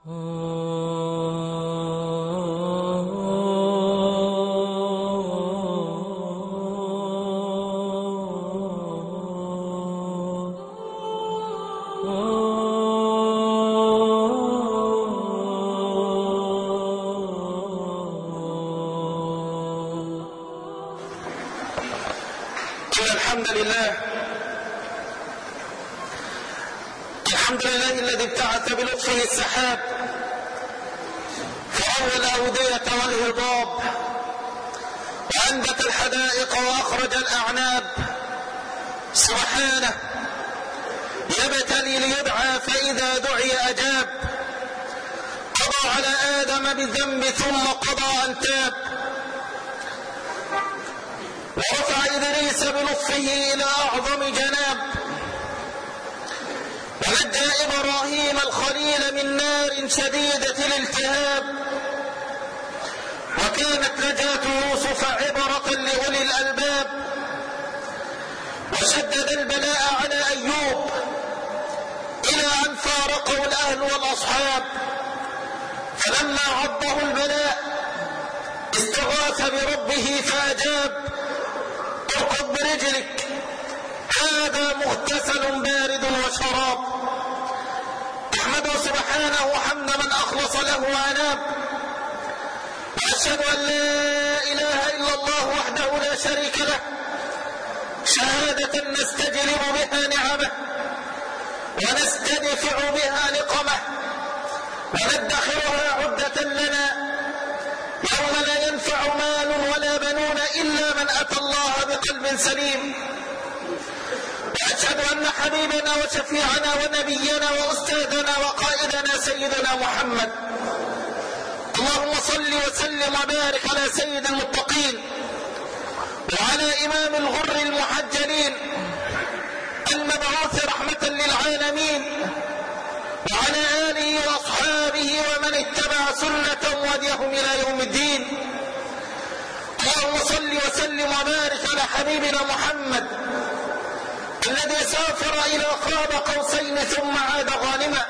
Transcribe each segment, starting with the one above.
الحمد لله الذي ابتعث بلطفه السحاب فأول الأودية والهضاب وأنبت الحدائق وأخرج الأعناب. سبحانه يبتلي ليدعى فإذا دعي أجاب. قضى على آدم بالذنب ثم قضى أن تاب. ورفع إدريس بلطفه إلى أعظم جناب. ونجى إبراهيم الخليل من نار شديدة الالتهاب. وكانت نجاة يوسف عبرة لأولي الألباب. وشدد البلاء على أيوب إلى أن فارقه الأهل والأصحاب. فلما عضه البلاء استغاث بربه فأجاب. اركض برجلك هذا مغتسل بارد وشراب. احمده سبحانه حمد من أخلص له وأناب. وأشهد أن لا إله إلا الله وحده لا شريك له شهادة نستجلب بها نعمه ونستدفع بها نقمه وندخرها عدة لنا يوم لا ينفع مال ولا بنون إلا من أتى الله بقلب سليم. وأشهد أن حبيبنا وشفيعنا ونبينا وأستاذنا وقائدنا سيدنا محمد اللهم صل وسلم وبارك على سيد المتقين وعلى إمام الغر المحجلين المبعوث رحمة للعالمين وعلى آله وأصحابه ومن اتبع سنة وهديهم إلى يوم الدين. اللهم صل وسلم وبارك على حبيبنا محمد الذي سافر إلى قاب قوسين ثم عاد غانما.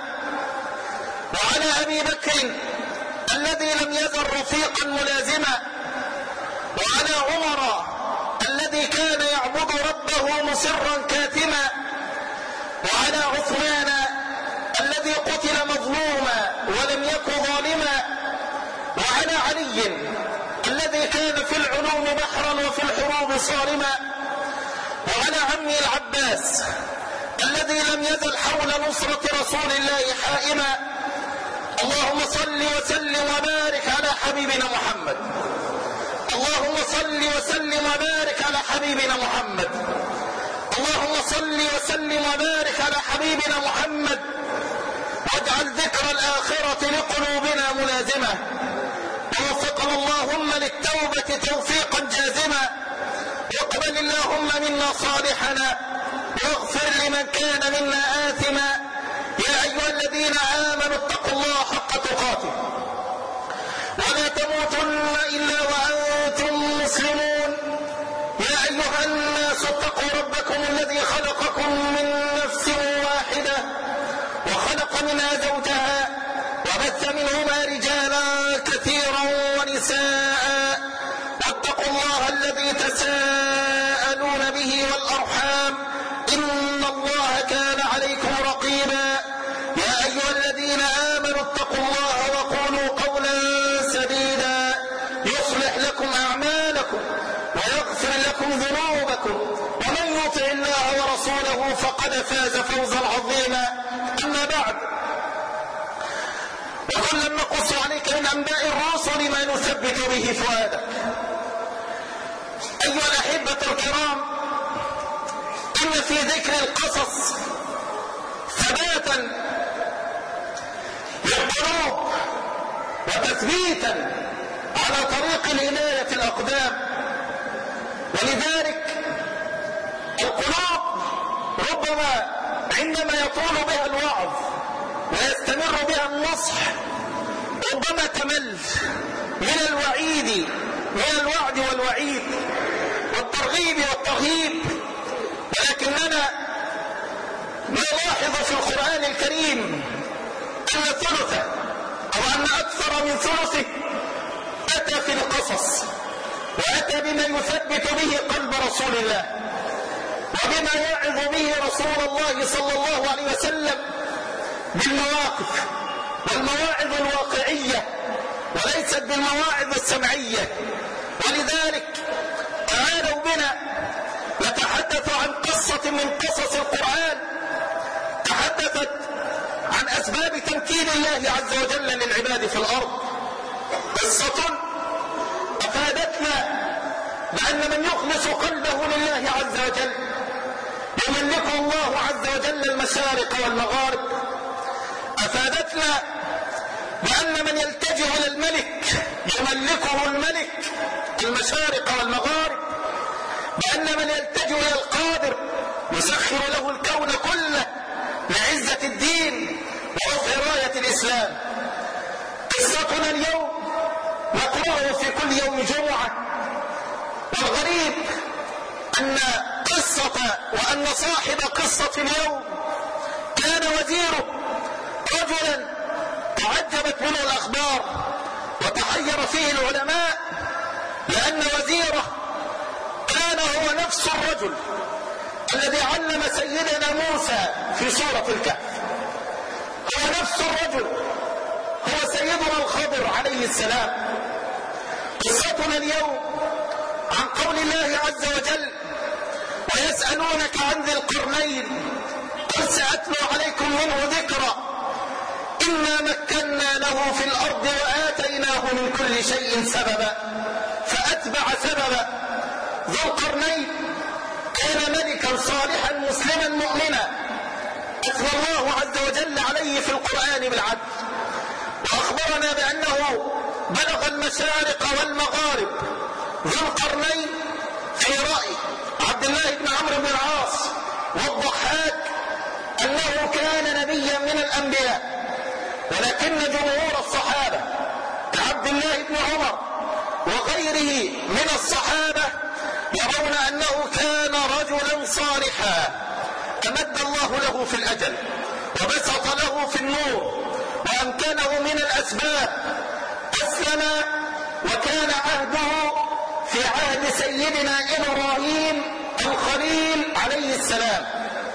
وعلى أبي بكر الذي لم يزل رفيقا ملازما. وعلى عمر الذي كان يعبد ربه مسرا كاتما. وعلى عثمان الذي قتل مظلوما ولم يكن ظالما. وعلى علي الذي كان في العلوم بحرا وفي الحروب صارما. وعلى عمي العباس الذي لم يزل حول نصرة رسول الله حائما. اللهم صل وسلم وبارك على حبيبنا محمد. اللهم صل وسلم وبارك على حبيبنا محمد. اللهم صل وسلم وبارك على حبيبنا محمد. واجعل ذكر الآخرة لقلوبنا ملازمة. ووفقنا اللهم للتوبة توفيقا جازما. واقبل اللهم منا صالحنا واغفر لمن كان منا آثما. يا أيها الذين آمنوا اتقوا الله حق تقاته ولا تموتن إلا وأنتم مسلمون. يا أيها الناس اتقوا ربكم الذي خلقكم من نفس واحدة وخلق منها زوجها وبث منهما رجالا كثيرا ونساء. واتقوا الله الذي تساءلون به والأرحام إن الله كان عليكم رقيبا. يا أيها الذين آمنوا اتقوا الله وقولوا قولا سديدا يصلح لكم أعمالكم ويغفر لكم ذنوبكم ومن يطع الله ورسوله فقد فاز فوزا عظيما. أما بعد وكلا نقص عليك من أنباء الرسل ما نثبت به فؤادك. أيها الأحبة الكرام إن في ذكر القصص ثباتا للقلوب وتثبيتا على طريق الهداية الأقدام. ولذلك القلوب ربما عندما يطول بها الوعظ ويستمر بها النصح ربما تمل من الوعيد من الوعد والوعيد والترغيب والترهيب. ولكننا نلاحظ في القرآن الكريم أن ثلث وأن أكثر من ثلثه أتى في القصص، وأتى بما يثبت به قلب رسول الله، وبما يعظ به رسول الله صلى الله عليه وسلم بالمواقف والمواعظ الواقعية، وليست بالمواعظ السمعية. ولذلك تعالوا بنا نتحدث عن قصة من قصص القرآن تحدثت عن أسباب تمكين الله عز وجل للعباد في الأرض. قصة أفادتنا بأن من يخلص قلبه لله عز وجل يملكه الله عز وجل المشارق والمغارب. أفادتنا بأن من يلتجئ إلى الملك يملكه الملك المشارق والمغارب، بأن من يلتجئ إلى القادر يسخر له الكون كله لعزة الدين ورفع راية الإسلام. قصتنا اليوم نقرأه في كل يوم جمعة، والغريب أن وأن صاحب قصة اليوم كان وزيره رجلا تعجبت منه الأخبار وتحير فيه العلماء، لأن وزيره كان هو نفس الرجل الذي علم سيدنا موسى في سورة الكهف، هو نفس الرجل، هو سيدنا الخضر عليه السلام. قصتنا اليوم عن قول الله عز وجل: ويسألونك عن ذي القرنين قل سأتلو عليكم منه ذكرا إنا مكنا له في الأرض وآتيناه من كل شيء سببا فأتبع سببا. ذو القرنين كان ملكا صالحا مسلما مؤمنا أثنى الله عز وجل عليه في القرآن بالعدل، وأخبرنا بأنه بلغ المشارق والمغارب. ذو القرنين في رأي عبد الله بن عمرو بن العاص والضحاك أنه كان نبيا من الأنبياء، ولكن جمهور الصحابة كعبد الله بن عمر وغيره من الصحابة يرون أنه كان رجلا صالحا أمد الله له في الأجل وبسط له في النور وأمكنه من الأسباب. أسلم وكان عهده في عهد سيدنا إبراهيم الخليل عليه السلام.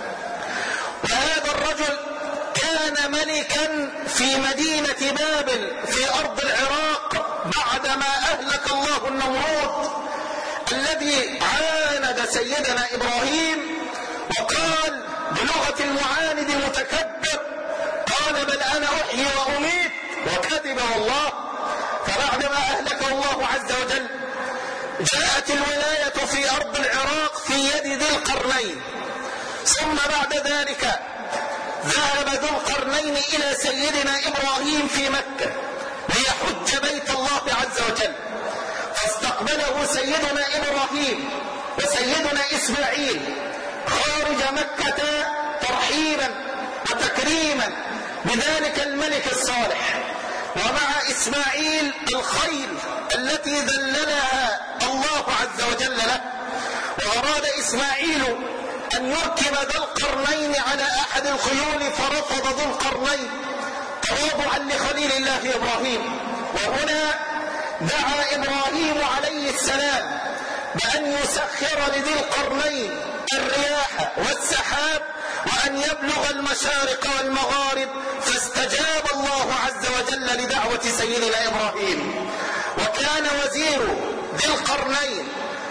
وهذا الرجل كان ملكا في مدينة بابل في أرض العراق بعدما أهلك الله النمرود الذي عاند سيدنا إبراهيم وقال بلغة المعاند المتكبر، قال بل أنا أحيي وأميت، وكذب والله. فبعدما أهلكه الله عز وجل جاءت الولاية في أرض العراق في يد ذي القرنين، ثم بعد ذلك ذهب ذو القرنين إلى سيدنا إبراهيم في مكة ليحج بيت الله عز وجل، فاستقبله سيدنا إبراهيم وسيدنا إسماعيل خارج مكة ترحيبا وتكريما بذلك الملك الصالح، ومع إسماعيل الخيل التي ذللها الله عز وجل له. وأراد إسماعيل أن يركب ذا القرنين على أحد الخيول فرفض ذو القرنين تواضعا لخليل الله إبراهيم. وهنا دعا إبراهيم عليه السلام بأن يسخر لذي القرنين الرياح والسحاب وأن يبلغ المشارق والمغارب، فاستجاب الله عز وجل لدعوة سيدنا إبراهيم. وكان وزير ذي القرنين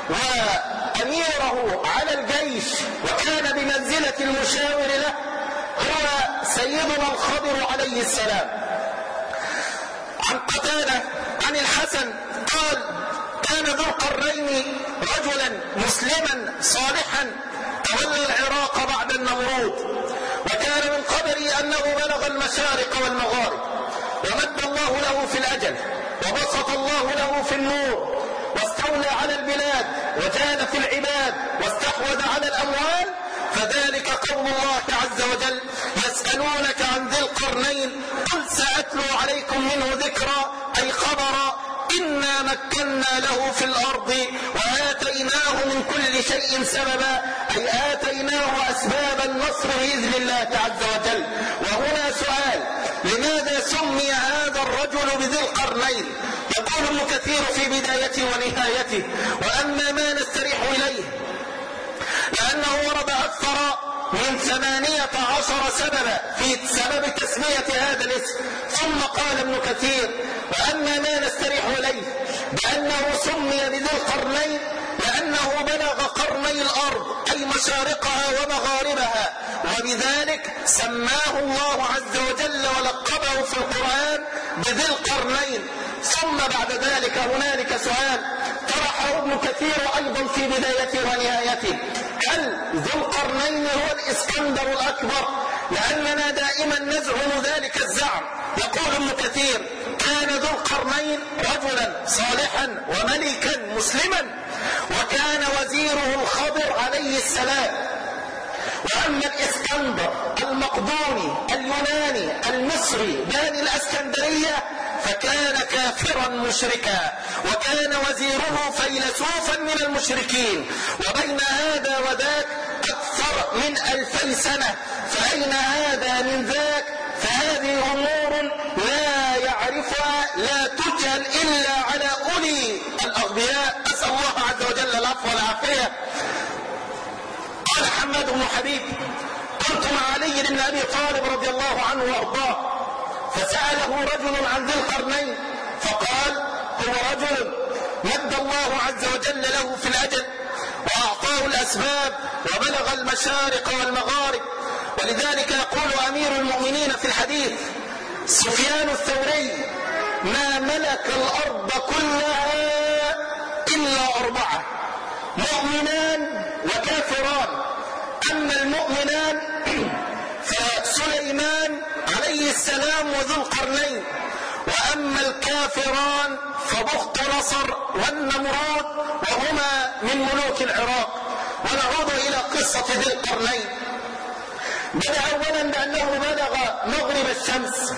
وأميره على الجيش وكان بمنزلة المشاور له هو سيدنا الخضر عليه السلام. عن قتادة عن الحسن قال: كان ذو القرنين رجلا مسلما صالحا تولى العراق بعد النمرود، وكان من قدره أنه بلغ المشارق والمغارب، ومد الله له في الأجل وبسط الله له في النور، واستولى على البلاد وجال في العباد واستحوذ على الأموال. فذلك قول الله عز وجل: يسألونك عن ذي القرنين قل سأتلو عليكم منه ذكرا، أي خبرا، إنا مكنا له في الأرض وآتيناه من كل شيء سببا، أي آتيناه أسباب النصر بإذن الله عز وجل. وهنا سؤال: لماذا سمي هذا الرجل بذي القرنين. يقول ابن كثير في بدايته ونهايته: وأما ما نستريح إليه لأنه ورد أكثر من 18 سببا في سبب تسمية هذا الاسم. ثم قال ابن كثير: وأما ما نستريح إليه بأنه سمي بذي القرنين لأنه بلغ قرني الأرض أي مشارقها ومغاربها، وبذلك سماه الله عز وجل ولقبه في القرآن بذي القرنين. ثم بعد ذلك هنالك سؤال طرحه ابن كثير أيضا في بدايته ونهايته: هل ذو القرنين هو الإسكندر الأكبر؟ لأننا دائما نزعم ذلك الزعم. يقول ابن كثير: كان ذو القرنين رجلا صالحا وملكا مسلما، وكان وزيره الخضر عليه السلام. وأما الإسكندر المقدوني اليوناني المصري باني الإسكندرية فكان كافرا مشركا، وكان وزيره فيلسوفا من المشركين، وبين هذا وذاك أكثر من 2000 سنة، فأين هذا من ذاك؟ فهذه أمور لا يعرفها، لا تجهل إلا على أولي الأغبياء. أسأل الله عز وجل العفو والعافية. قال حماد بن حبيب: كنت مع علي بن أبي طالب رضي الله عنه وأرضاه، فسأله رجل عن ذي القرنين فقال: هو رجل مد الله عز وجل له في الأجل وأعطاه الأسباب وبلغ المشارق والمغارب. ولذلك يقول أمير المؤمنين في الحديث سفيان الثوري: ما ملك الأرض كلها إلا 4: مؤمنان وكافران. أما المؤمنان فسليمان عليه السلام وذو القرنين، وأما الكافران فبخت نصر والنمرود، وهما من ملوك العراق. ونعود إلى قصة ذي القرنين. بدأ أولا بأنه بلغ مغرب الشمس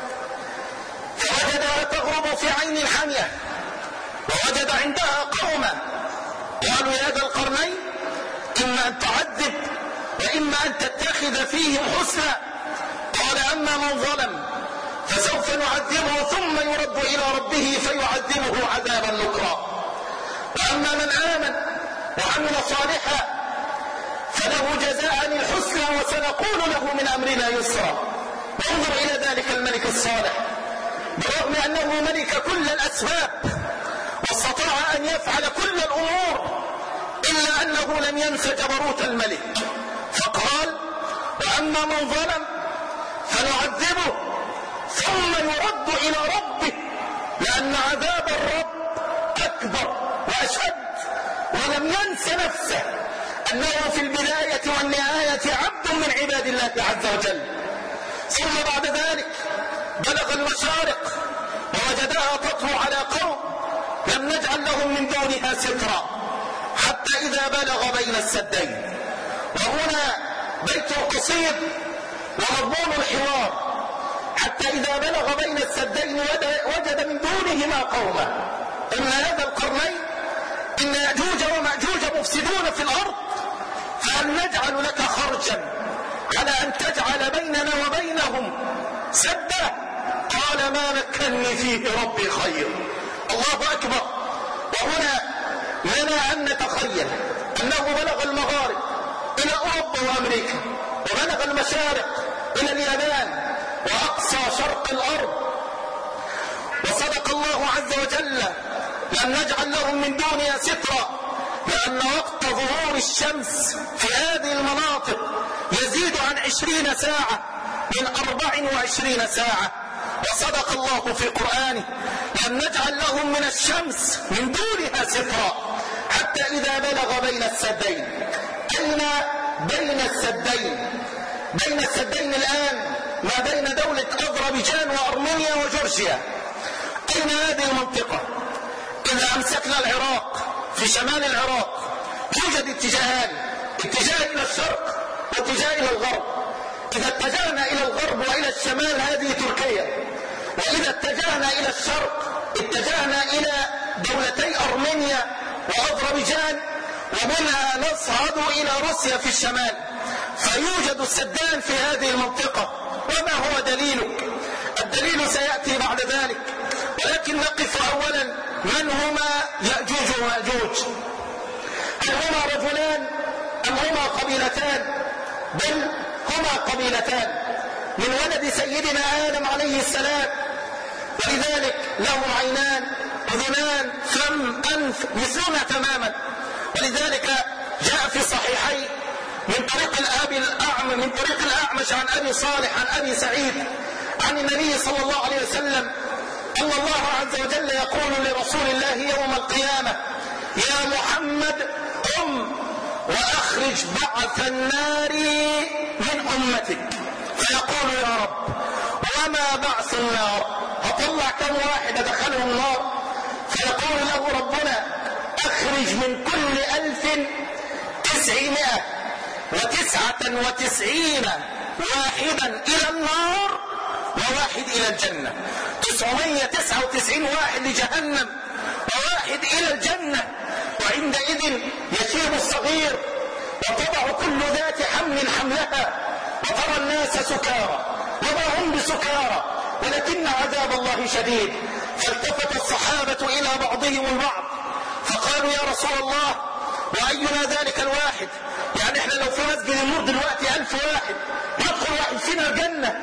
فوجدها تغرب في عين حامية، ووجد عندها قوما قالوا: يا ذا القرنين، إما أن تعذب وإما أن تتخذ فيهم حسنا. قال: أما من ظلم فسوف نعذبه ثم يرد إلى ربه فيعذبه عذابا نكرا، وأما من آمن وعمل صالحا فله جزاء الحسنى وسنقول له من أمرنا يسرا. وانظر إلى ذلك الملك الصالح، برغم أنه ملك كل الأسباب واستطاع أن يفعل كل الأمور، إلا أنه لم ينس جبروت الملك، فقال: وأما من ظلم فنعذبه ثم يرد إلى ربه، لأن عذاب الرب أكبر وأشد. ولم ينس نفسه أنه في البداية والنهاية عبد من عباد الله عز وجل. ثم بعد ذلك بلغ المشارق ووجدها تطهو على قوم لم نجعل لهم من دونها سترا، حتى إذا بلغ بين السدين. وهنا بيت قصير ومضمون الحوار: حتى إذا بلغ بين السدين وجد من دونهما قوما. إن هذا القرنين إن يأجوج ومأجوج مفسدون في الأرض، فهل نجعل لك خرجا على أن تجعل بيننا وبينهم سدا؟ قال: ما مكنني فيه ربي خير. الله أكبر. وهنا لنا أن نتخيل أنه بلغ المغارب إلى أوروبا وأمريكا، وبلغ المشارق إلى اليابان وأقصى شرق الأرض. وصدق الله عز وجل: لم نجعل لهم من دونها سترا، لأن وقت ظهور الشمس في هذه المناطق يزيد عن 20 ساعة، من 24 ساعة. وصدق الله في قرآنه: لم نجعل لهم من الشمس من دونها سترا، حتى إذا بلغ بين السدين. أين بين السدين؟ بين السدين الآن ما بين دولة أذربيجان وأرمينيا وجورجيا. أين هذه المنطقة؟ إذا أمسكنا العراق، في شمال العراق يوجد اتجاهان: اتجاه إلى الشرق واتجاه إلى الغرب. إذا اتجهنا إلى الغرب وإلى الشمال هذه تركيا، وإذا اتجهنا إلى الشرق اتجهنا إلى دولتي أرمينيا وأذربيجان، ومنها نصعد إلى روسيا في الشمال. فيوجد السدان في هذه المنطقة. وما هو دليلك؟ الدليل سيأتي بعد ذلك. من هما يأجوج ومأجوج؟ هل هما رجلان أم هما قبيلتان؟ بل هما قبيلتان من ولد سيدنا آدم عليه السلام، ولذلك لهم عينان، أذنان، فم، أنف مثلنا تماما. ولذلك جاء في صحيحين من طريق الأعمش عن أبي صالح عن أبي سعيد عن النبي صلى الله عليه وسلم أن الله عز وجل يقول لرسول الله يوم القيامة: يا محمد قم وأخرج بعث النار من أمتك. فيقول: يا رب وما بعث النار؟ أطلع كم واحد أدخله النار؟ فيقول له ربنا: أخرج من كل 1999 واحدا إلى النار وواحد إلى الجنة. 999 واحد لجهنم وواحد إلى الجنة. وعندئذ يشيب الصغير وتضع كل ذات حمل حملها، وترى الناس سكارى وما هم بسكارى ولكن عذاب الله شديد. فالتفت الصحابة إلى بعضهم البعض فقالوا: يا رسول الله وأينا ذلك الواحد؟ يعني احنا لو في مسجد النور دلوقتي 1000 واحد يدخل واحد فينا الجنة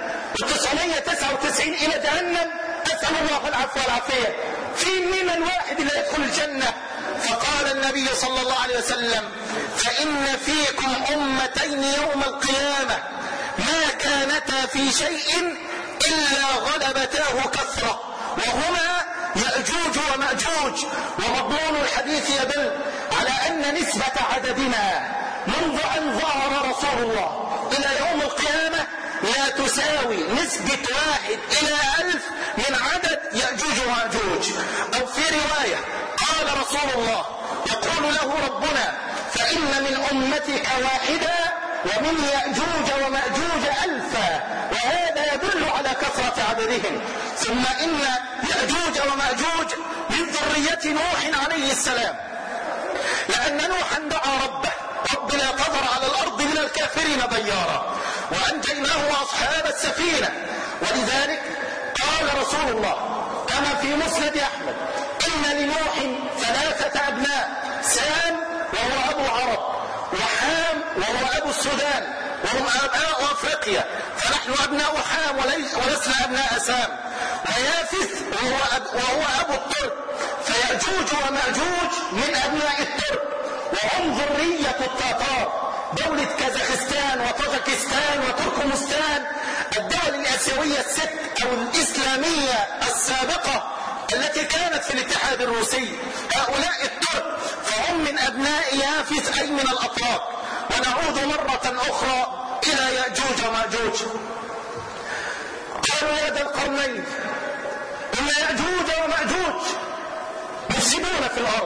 و999 إلى جهنم، أسأل الله العفو والعافية، في منا الواحد اللي يدخل الجنة؟ فقال النبي صلى الله عليه وسلم: فإن فيكم أمتين يوم القيامة ما كانتا في شيء إلا غلبتاه كثرة، وهما يأجوج ومأجوج. ومضمون الحديث يدل على أن نسبة عددنا منذ أن ظهر رسول الله إلى يوم القيامة لا تساوي نسبة 1 إلى 1000 من عدد يأجوج ومأجوج. أو في رواية قال رسول الله يقول له ربنا: فإن من أمتك واحدا ومن يأجوج ومأجوج 1000، وهذا يدل على كثرة عددهم. ثم إن يأجوج ومأجوج من ذرية نوح عليه السلام، لأن نوحا دعا ربه: رب لا تذر على الأرض من الكافرين ديارا، وأنجيناه وأصحاب السفينة. ولذلك قال رسول الله كما في مسند أحمد: إن لنوح 3 أبناء، سام وهو أبو عرب، وحام وهو أبو السودان، وهم أبناء أفريقيا، فنحن أبناء حام ولسنا أبناء سام، ويافث وهو أبو الترك. فيأجوج ومأجوج من أبناء الترك، وهم ذرية التتار، دولة كازاخستان وطاجكستان وتركمستان، الدول الآسيوية الست أو الإسلامية السابقة التي كانت في الاتحاد الروسي. هؤلاء الترك فهم من أبناء يافث أي من الأتراك. ونعود مرة أخرى إلى يأجوج ومأجوج. قالوا يا ذا القرنين إن يأجوج ومأجوج يفسدون في الأرض.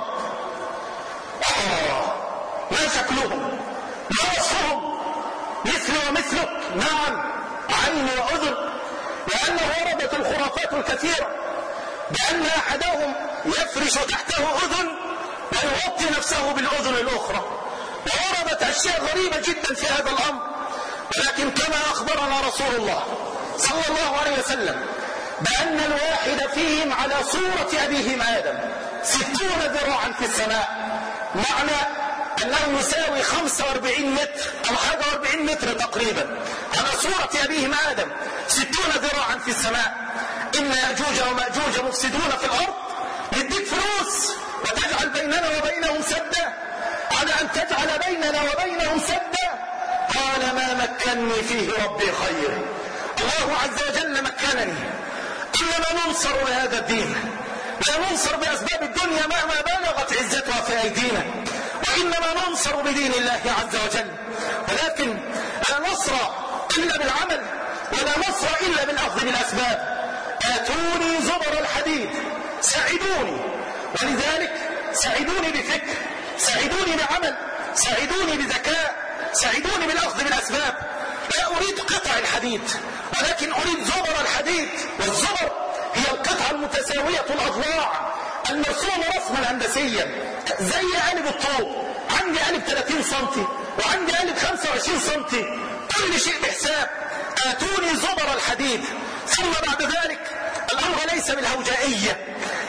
ما شكلهم؟ ما وصفهم؟ مثل ومثلك، نعم، عين وأذن. لأنه وردت الخرافات الكثيرة بأن أحدهم يفرش تحته أذن ويغطي نفسه بالأذن الأخرى، ووردت أشياء غريبة جدا في هذا الأمر. ولكن كما أخبرنا رسول الله صلى الله عليه وسلم بأن الواحد فيهم على صورة أبيهم آدم 60 ذراعا في السماء، معنى أنه يساوي 45 متر أو حاجة 40 متر تقريبا، على صورة أبيهم آدم 60 ذراعا في السماء. إن يأجوج ومأجوج مفسدون في الأرض، يديك فلوس وتجعل بيننا وبينهم سدا، على أن تجعل بيننا وبينهم سدا. قال: ما مكنني فيه ربي خير. الله عز وجل مكنني، إنما ننصر بهذا الدين، لا ننصر بأسباب الدنيا مهما بلغت عزتها في أيدينا، وإنما ننصر بدين الله عز وجل. ولكن لا نصر إلا بالعمل، ولا نصر إلا بالأخذ بالأسباب. آتوني زبر الحديد، ساعدوني. ولذلك ساعدوني بفكر، ساعدوني بعمل، ساعدوني بذكاء، ساعدوني بالأخذ بالأسباب. لا أريد قطع الحديد، ولكن أريد زبر الحديد. والزبر هي القطعة المتساوية الأضلاع المرسومة رسما هندسيا، زي قالب الطوب. عندي قالب 30 سم وعندي قالب 25 سم، كل شيء بحساب. آتوني زبر الحديد. ثم بعد ذلك الأمر ليس بالهوجائية،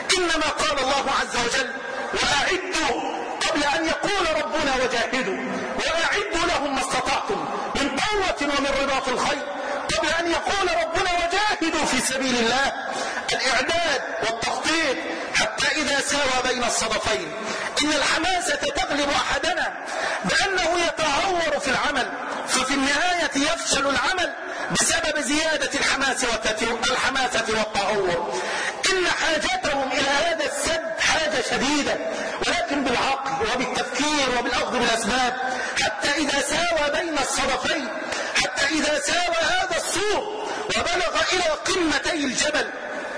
إنما قال الله عز وجل: وأعدوا، قبل أن يقول ربنا وجاهدوا، وأعدوا لهم ما استطعتم من قوة ومن رباط الخيل، قبل أن يقول ربنا وجاهدوا في سبيل الله. الإعداد والتخطيط حتى إذا ساوى بين الصدفين. إن الحماسة تغلب أحدنا بأنه يتهور في العمل، ففي النهاية يفشل العمل بسبب زيادة الحماسة والتهور. إن حاجتهم إلى هذا السد حاجة شديدة، ولكن بالعقل وبالتفكير وبالأخذ بالأسباب، حتى إذا ساوى بين الصدفين، حتى إذا ساوى هذا السور وبلغ إلى قمتي الجبل،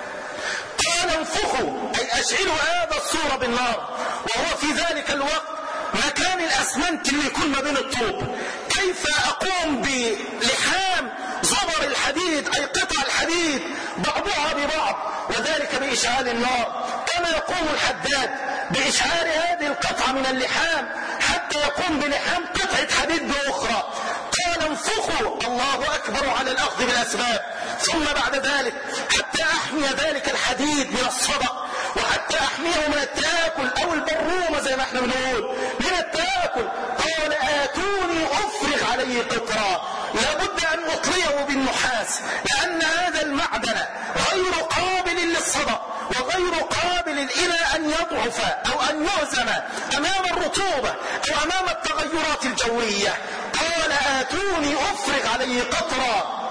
قال: انفخوا، أي أشعلوا هذا السور بالنار. وهو في ذلك الوقت مكان الأسمنت اللي يكون ما بين الطوب. كيف أقوم بلحام زبر الحديد، أي قطع الحديد بعضها ببعض، وذلك بإشعال النار؟ كما يقوم الحداد بإشعال هذه القطعة من اللحام حتى يقوم بلحام قطعة حديد بأخرى. قال: انفخوا، الله أكبر على الأخذ بالأسباب. ثم بعد ذلك حتى أحمي ذلك الحديد من الصدأ، وحتى أحميه من التآكل أو البرومة زي ما احنا بنقول من التآكل، قال: آتوني أفرغ عليه قطرا، لابد أن أطليه بالنحاس، لأن هذا المعدن غير قابل للصدأ وغير قابل إلى أن يضعف أو أن يهزم أمام الرطوبة أو أمام التغيرات الجوية. قال: آتوني أفرغ عليه قطرا.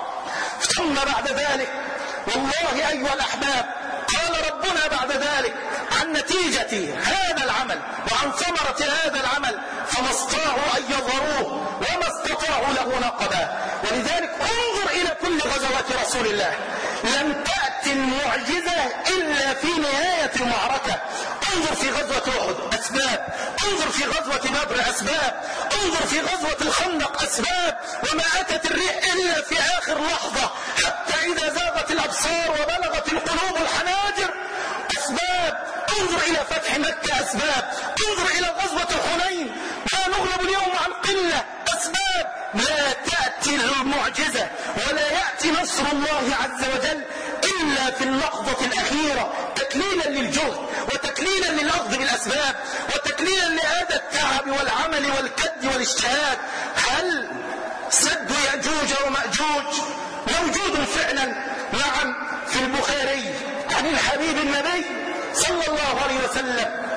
ثم بعد ذلك والله أيها الأحباب قال ربنا بعد ذلك عن نتيجة هذا العمل وعن ثمرة هذا العمل: فما استطاعوا أن يظهروه وما استطاعوا له نقبا. ولذلك انظر إلى كل غزوات رسول الله، لم تأتي المعجزة إلا في نهاية المعركة. انظر في غزوة أحد أسباب، انظر في غزوة بدر أسباب، انظر في غزوة الخندق أسباب، وما أتت الريح إلا في آخر لحظة، حتى إذا زاغت الأبصار وبلغت القلوب الحناجر أسباب. انظر إلى فتح مكة أسباب، انظر إلى غزوة حنين، ما نغلب اليوم عن قلة أسباب. لا تأتي المعجزة ولا يأتي نصر الله عز وجل إلا في اللحظة الأخيرة، تكليلا للجهد وتكليلا للأخذ بالأسباب وتكليلا لهذا التعب والعمل والكد والاجتهاد. هل سد يأجوج ومأجوج موجود فعلا؟ نعم، في البخاري عن الحبيب النبي صلى الله عليه وسلم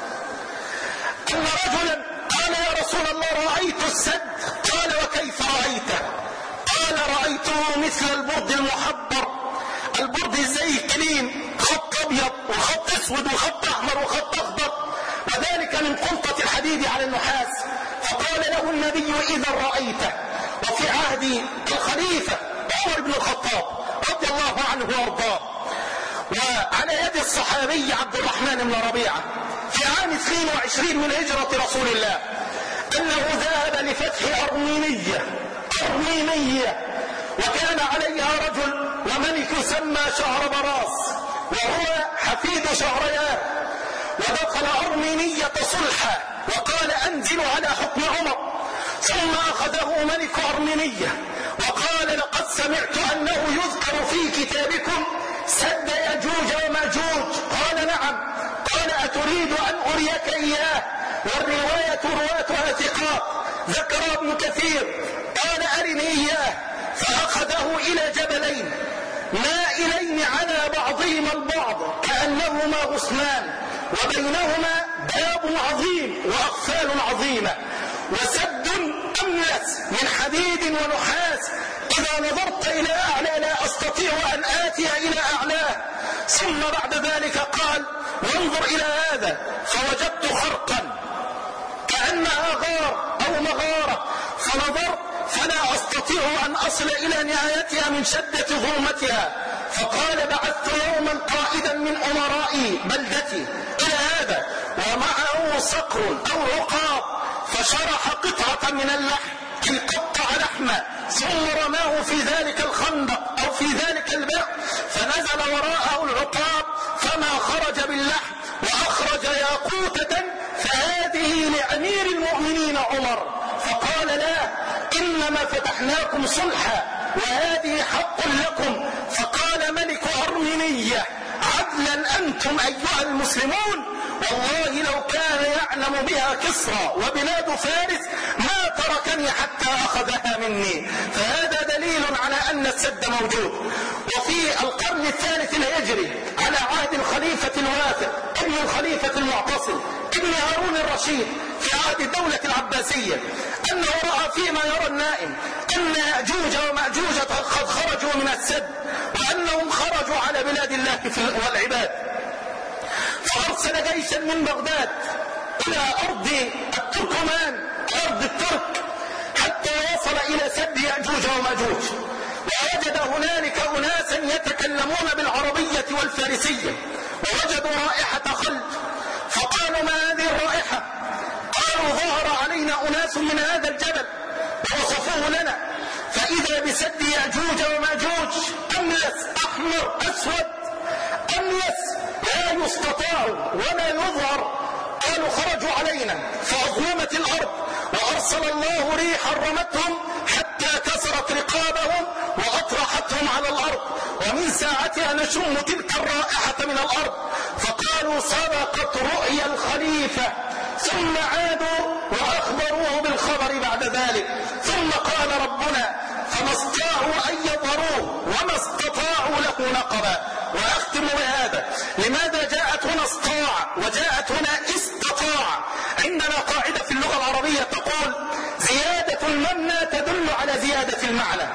أن رجلا قال: يا رسول الله، رأيت السد. قال: وكيف رأيته؟ قال: رأيته مثل البرد المحبر، البرد زي كليم، خط أبيض وخط أسود وخط أحمر وخط أخضر، وذلك من قنطة الحديد على النحاس. فقال له النبي: إذا رأيته. وفي عهد الخليفة عمر بن الخطاب رضي الله عنه وارضاه، وعلى يد الصحابي عبد الرحمن بن ربيعة في عام 22 من هجرة رسول الله، أنه ذهب لفتح أرمينية، وكان عليها رجل وملك يسمى شهربراس، وهو حفيد شهريار، ودخل أرمينية صلحا وقال: أنزل على حكم عمر. ثم أخذه ملك أرمينية وقال: لقد سمعت أنه يذكر في كتابكم سد يأجوج ومأجوج. قال: نعم. قال: أتريد أن أريك إياه؟ والرواية رواتها ثقات، ذكر ابن كثير. قال: أرني إياه. فأخذه إلى جبلين مائلين على بعضهما البعض كأنهما غصنان، وبينهما باب عظيم وأقفال عظيمة، وسد أملس من حديد ونحاس، إذا نظرت إلى أعلى لا أستطيع أن آتي إلى أعلاه. ثم بعد ذلك قال: وانظر إلى هذا، فوجدت خرقا كأنها غار أو مغارة، فنظرت فلا أستطيع أن أصل إلى نهايتها من شدة ظلمتها. فقال: بعثت يوما قائدا من أمراء بلدتي إلى هذا ومعه صقر أو عقاب، فشرح قطعة من اللحم، قطع لحمه ثم رماه في ذلك الخندق أو في ذلك البئر، فنزل وراءه العقاب فما خرج باللحم، وأخرج ياقوتة فهذه لأمير المؤمنين عمر. فقال: لا، إنما فتحناكم صلحا وهذه حق لكم. فقال ملك أرمينية: عدلا أنتم أيها المسلمون والله لو كان يعلم بها كسرى وبلاد فارس ما تركني حتى أخذها مني. فهذا دليل على أن السد موجود. وفي القرن الثالث الهجري على عهد الخليفة الواثق ابن الخليفة المعتصم ابن هارون الرشيد في عهد الدولة العباسية أنه رأى فيما يرى النائم أن يأجوج ومأجوج قد خرجوا من السد وأنهم خرجوا على بلاد الله والعباد، فأرسل جيشا من بغداد إلى أرض التركمان أرض الترك حتى وصل إلى سد يأجوج ومأجوج، ووجد هنالك أناسا يتكلمون بالعربية والفارسية ووجدوا رائحة خلد، فقالوا ما هذه الرائحة؟ قالوا ظهر علينا أناس من هذا الجبل ووصفوه لنا، فإذا بسد يأجوج ومأجوج أملس أحمر أسود أملس لا يستطاع ولا يظهر. قالوا خرجوا علينا فأظلمت الأرض وأرسل الله ريحا رمتهم حتى كسرت رقابهم وأطرحتهم على الأرض، ومن ساعتها نشم تلك الرائحة من الأرض. فقالوا صدقت رؤيا الخليفة، ثم عادوا وأخبروه بالخبر بعد ذلك. ثم قال ربنا فما استطاعوا أن يظهروه وما استطاعوا له نقبا. وأختم بهذا، لماذا جاءت هنا استطاع وجاءت هنا استطاع؟ عندنا قاعدة في اللغة العربية تقول زيادة المبنى تدل على زيادة المعنى.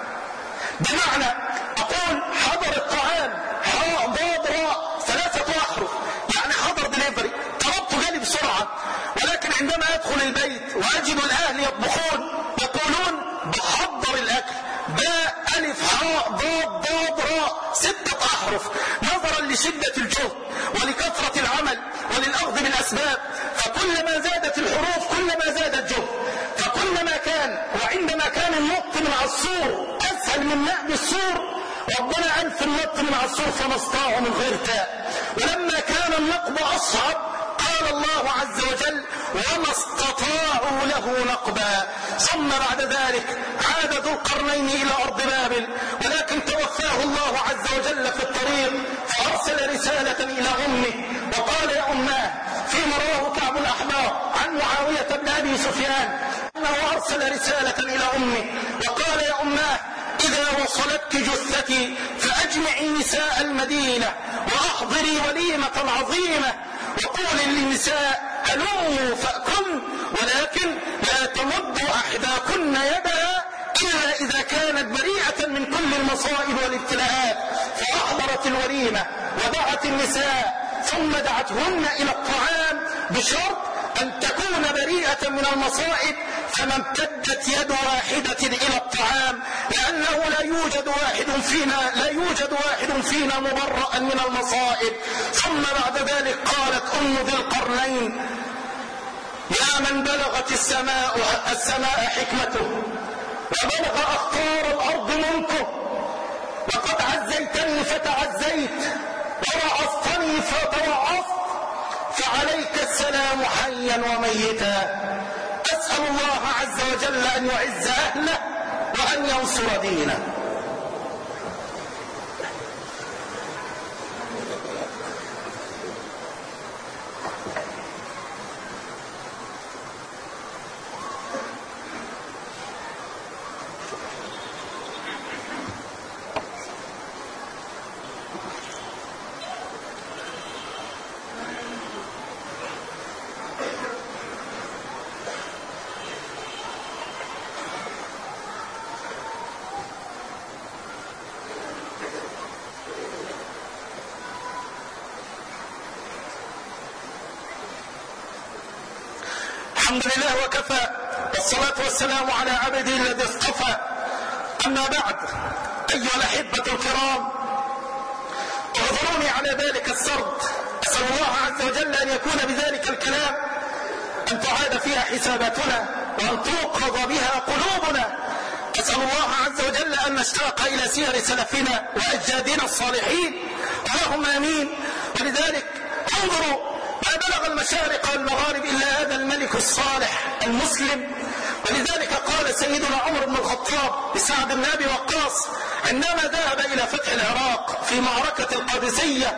بمعنى أقول حضر الطعام حاء ضاد راء 3 أحرف، يعني حضر دليفري، طلبته جالي بسرعة، ولكن عندما أدخل البيت وأجد الأهل يطبخون يقولون بحضر الأكل، باء ألف حاء ضاد ضاد راء 6 أحرف، نظرا لشدة الجهد ولكثرة العمل وللأخذ بالأسباب، فكلما زادت الحروف كلما زاد الجهد، فكلما كان وعندما كان النط من على السور أسهل من نقل السور ربنا ألف النط من على السور فما استطاعوا من غير تاء، ولما كان النقب أصعب قال الله عز وجل وما استطاعوا له نقبا. ثم بعد ذلك عاد ذو القرنين إلى أرض بابل، ولكن توفاه الله عز وجل في الطريق، فأرسل رسالة إلى أمه وقال يا أماه، فيما رواه كعب الأحبار عن معاوية بن أبي سفيان أنه أرسل رسالة إلى أمه وقال يا أماه إذا وصلتك جثتي فأجمعي نساء المدينة وأحضري وليمة عظيمة وقولي للنساء ألوموا فأكن، ولكن لا تمد أحداكن يدها إلا إذا كانت بريئة من كل المصائب والابتلاءات. فأحضرت الوليمة ودعت النساء ثم دعتهن إلى الطعام بشرط أن تكون بريئة من المصائب، فما امتدت يد واحدة إلى الطعام، لأنه لا يوجد واحد فينا مبرأ من المصائب. ثم بعد ذلك قالت أم ذي القرنين يا من بلغت السماء حكمته وبلغ أخطار الأرض ملكه، وقد عزيتني فتعزيت ورعصتني فتوعظت، فعليك السلام حيا وميتا. أسأل الله عز وجل أن يعز أهله وأن ينصر دينه. الحمد لله وكفى، والصلاة والسلام على عبده الذي اصطفى. أما بعد، أيها الأحبة الكرام، اعذروني على ذلك السرد، أسأل الله عز وجل أن يكون بذلك الكلام أن تعاد فيها حساباتنا وأن توقظ بها قلوبنا. أسأل الله عز وجل أن نشتاق إلى سير سلفنا وأجدادنا الصالحين، اللهم آمين. ولذلك انظروا ما بلغ المشارق والمغارب إلا هذا الملك الصالح المسلم. ولذلك قال سيدنا عمر بن الخطاب لسعد بن أبي وقاص عندما ذهب إلى فتح العراق في معركة القادسية،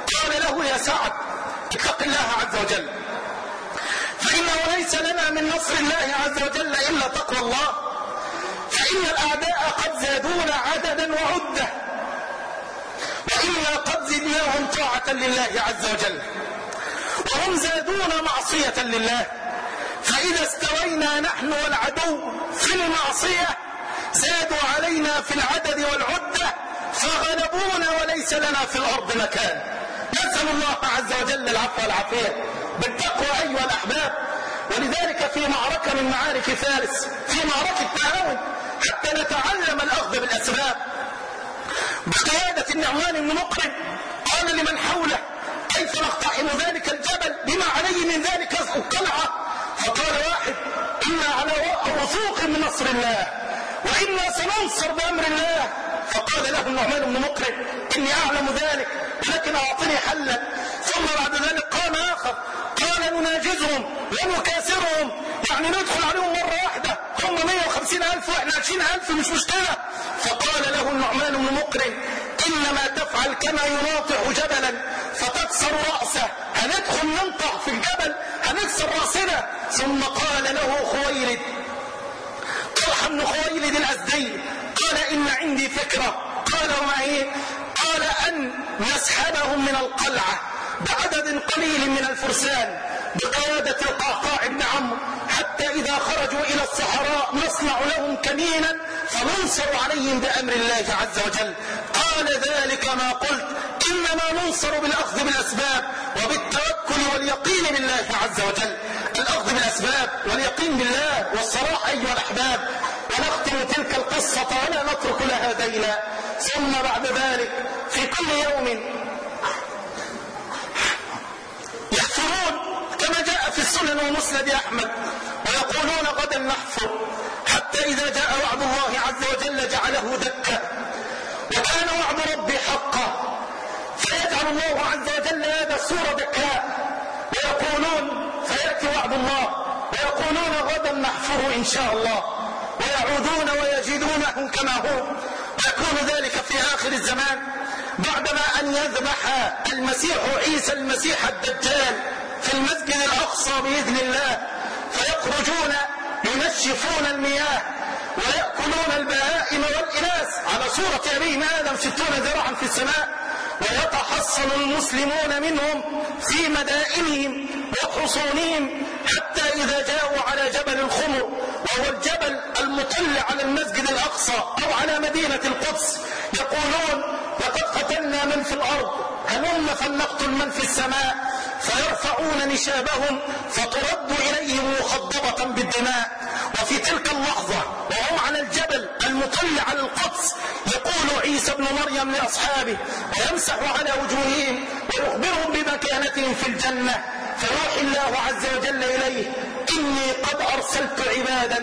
قال له يا سعد اتق الله عز وجل، فإنه ليس لنا من نصر الله عز وجل إلا تقوى الله، فإن الأعداء قد زادونا عددا وعدة، وإنا قد زدناهم طاعة لله عز وجل، وهم زادونا معصية لله، فإذا استوينا نحن والعدو في المعصية زادوا علينا في العدد والعدة فغلبونا وليس لنا في الأرض مكان. نسأل الله عز وجل العفو والعافية بالتقوى أيها الأحباب. ولذلك في معركة من معارك فارس، في معركة التعاون، حتى نتعلم الأخذ بالأسباب، بقيادة النعمان بن مقرن قال لمن حوله كيف نقتحم ذلك الجبل بما عليه من ذلك القلعة؟ فقال واحد إنا على وثوق من نصر الله وإنا سننصر بأمر الله. فقال له النعمان بن مقرن إني أعلم ذلك ولكن أعطني حلا. ثم بعد ذلك قام آخر قال نناجزهم ونكاسرهم، يعني ندخل عليهم مرة واحدة، هم 150,000 وإحنا 20,000 مش مشكلة. فقال له النعمان بن مقرن إنما تفعل كما يناطح جبلا فتكسر رأسه، هندخل ننطح في الجبل هنكسر رأسنا. ثم قال له خويلد، طلحة بن خويلد الأزدي، قال إن عندي فكرة. قال وما هي؟ قال أن نسحبهم من القلعة بعدد قليل من الفرسان بقيادة القعقاع بن عمرو، حتى إذا خرجوا إلى الصحراء نصنع لهم كمينا فننصر عليهم بأمر الله عز وجل. قال ذلك ما قلت، إنما ننصر بالأخذ بالأسباب وبالتوكل واليقين بالله عز وجل. الأخذ بالأسباب واليقين بالله والصلاح أيها الأحباب. ونختم تلك القصة ولا نترك لها دينا. ثم بعد ذلك في كل يوم يحفرون كما جاء في السنن ومسند أحمد ويقولون غدا نحفر، حتى إذا جاء وعد الله عز وجل جعله دكا، وكان وعد ربي حقا، فيجعل الله عز وجل هذا السور دكاء، ويقولون فيأتي وعد الله ويقولون غدا نحفر إن شاء الله، ويعودون ويجدونه كما هو. يكون ذلك في آخر الزمان بعدما أن يذبح المسيح عيسى المسيح الدجال في المسجد الأقصى بإذن الله، فيخرجون ينشفون المياه ويأكلون البهائم والإناث على صورة أبيهم آدم 60 ذراعا في السماء، ويتحصن المسلمون منهم في مدائنهم وحصونهم، حتى إذا جاءوا على جبل الخمر وهو الجبل المطل على المسجد الأقصى أو على مدينة القدس، يقولون لقد قتلنا من في الأرض هلم فلنقتل من في السماء، فيرفعون نشابهم فترد إليهم مخضبة بالدماء. وفي تلك اللحظة وهم على الجبل المطل على القدس يقول عيسى ابن مريم لأصحابه ويمسح على وجوههم ويخبرهم بمكانتهم في الجنة، فيوحي الله عز وجل إليه إني قد أرسلت عبادا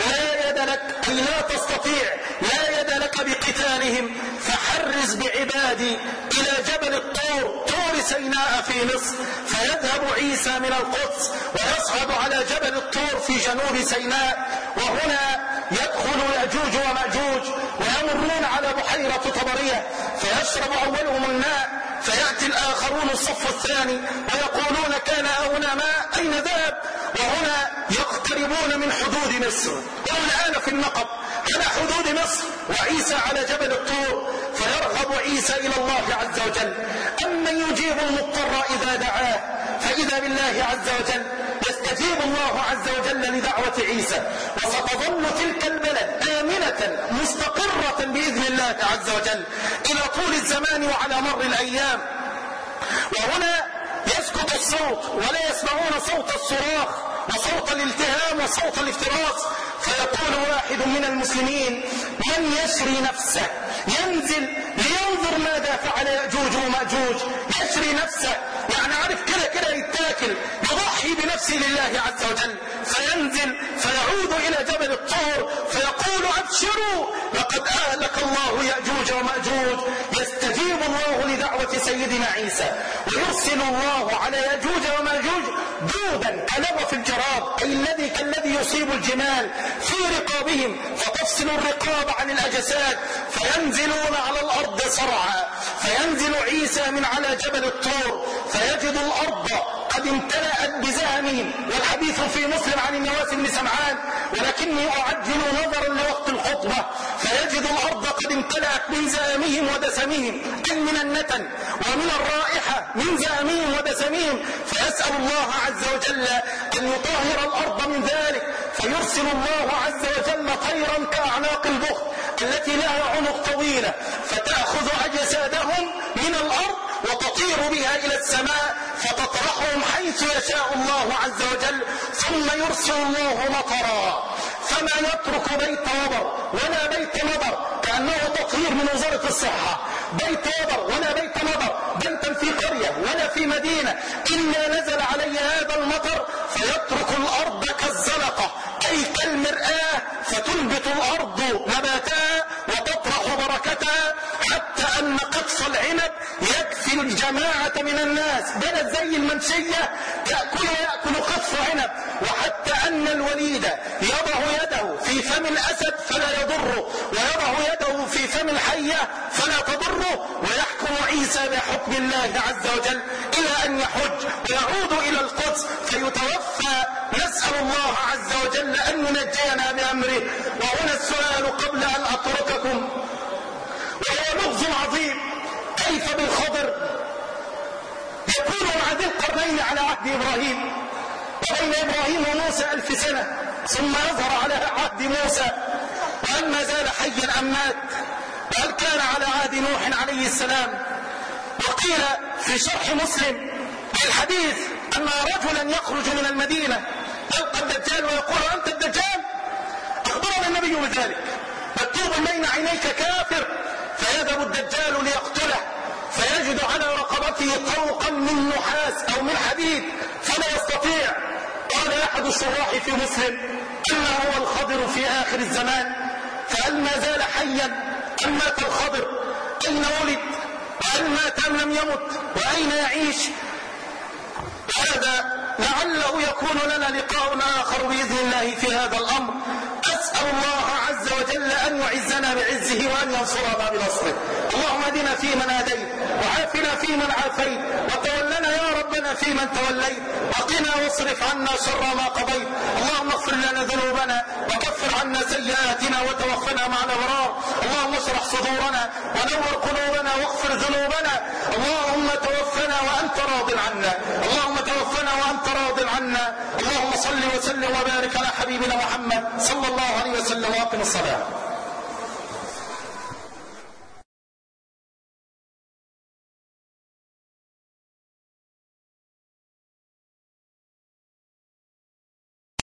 لا يد لك، أي لا تستطيع، لا يد لك بقتالهم، فحرز بعبادي إلى جبل الطور، طور سيناء في مصر. فيذهب عيسى من القدس ويصعد على جبل الطور في جنوب سيناء، وهنا يدخل يأجوج ومأجوج ويمرون على بحيرة طبرية فيشرب أولهم الماء، فيأتي الآخرون الصف الثاني ويقولون كان هنا ماء أين ذهب؟ وهنا يقتربون من حدود مصر، هم الآن في النقب على حدود مصر وعيسى على جبل الطور. فيرغب عيسى إلى الله عز وجل أمن يجيب المضطر إذا دعاه، فإذا بالله عز وجل يستجيب الله عز وجل لدعوة عيسى، وستظل تلك البلد آمنة مستقرة بإذن الله عز وجل إلى طول الزمان وعلى مر الأيام. وهنا يسكت الصوت ولا يسمعون صوت الصراخ وصوت الالتهام وصوت الافتراس، فيقول واحد من المسلمين من يشري نفسه ينزل لينظر ماذا فعل يأجوج ومأجوج، يشري نفسه يعني عارف كده يتاكل، يضحي بنفسه لله عز وجل، فينزل فيعود إلى جبل الطور فيقول أبشروا لقد أهلك الله يأجوج ومأجوج. يستجيب الله لدعوة سيدنا عيسى ويرسل الله على يأجوج ومأجوج دودا كلغف الجراد، أي كالذي يصيب الجمال في رقابهم فتفصل الرقاب عن الأجساد، فينزلون على الأرض صرعا فينزل عيسى من على جبل الطور فيجد الأرض قد امتلأت بزهمهم، والحديث في مسلم عن النواس بن سمعان، ولكني أعجل نظرا لوقت الخطبة. فيجد الأرض قد امتلأت من زهمهم ودسمهم، أي من النتن ومن الرائحة من زهمهم ودسمهم، فيسأل الله عز وجل أن يطهر الأرض من ذلك، فيرسل الله عز وجل طيرا كأعناق البخت التي لها عنق طويلة، فتأخذ أجسادهم من الأرض وتطير بها إلى السماء فتطرحهم حيث يشاء الله عز وجل، ثم يرسل الله مطرا فما يترك بيت وبر ولا بيت مضر، كأنه تطهير من وزارة الصحة، بيت وبر ولا بيت مضر، بيتا في قرية ولا في مدينة إلا نزل عليه هذا المطر فيترك الأرض كالزلقة أي كالمرآة، فتنبت الأرض نباتها وتطرح بركتها، حتى أن قطف العنب يكفي الجماعة من الناس، بلد زي المنشية يأكل قطف عنب، وحتى أن الوليد يضع يده في فم الأسد فلا يضره، ويضع يده في فم الحية فلا تضره، ويحكم عيسى بحكم الله عز وجل إلى أن يحج ويعود إلى القدس فيتوفى. نسأل الله عز وجل أن ينجينا بأمره. وهنا السؤال قبل أن أترككم، وهو لغز عظيم، كيف بالخضر يكون مع ذي القرنين على عهد إبراهيم، وبين إبراهيم وموسى 1000 سنة، ثم يظهر على عهد موسى، وهل ما زال حيا أم مات، وهل كان على عهد نوح عليه السلام. وقيل في شرح مسلم للحديث أن رجلا يخرج من المدينة يلقى الدجال ويقول أنت الدجال، أخبرنا النبي بذلك، مكتوب بين عينيك كافر، فيذهب الدجال ليقتله فيجد على رقبته طوقا من نحاس أو من حديد فلا يستطيع. قال أحد الشراح في مسلم إنه هو الخضر في آخر الزمان، فهل ما زال حيا أم مات الخضر؟ أين ولد؟ وهل مات أم لم يمت؟ وأين يعيش؟ هذا لعله يكون لنا لقاء آخر بإذن الله في هذا الأمر. أسأل الله عز وجل أن يعزنا بعزه وأن ينصرنا بنصره. اللهم اهدنا فيمن هديت، وعافنا فيمن عافيت، وتولنا يا ربنا فيمن توليت، وقنا واصرف عنا شر ما قضيت. اللهم اغفر لنا ذنوبنا وكفر عنا سيئاتنا وتوفنا مع الأبرار. اللهم اشرح صدورنا ونور قلوبنا واغفر ذنوبنا. اللهم توفنا وأنت راض عنا، اللهم توفنا وأنت راض عنا. اللهم صل وسلم وبارك على حبيبنا محمد صلى الله عليه وسلم، واقم الصلاة.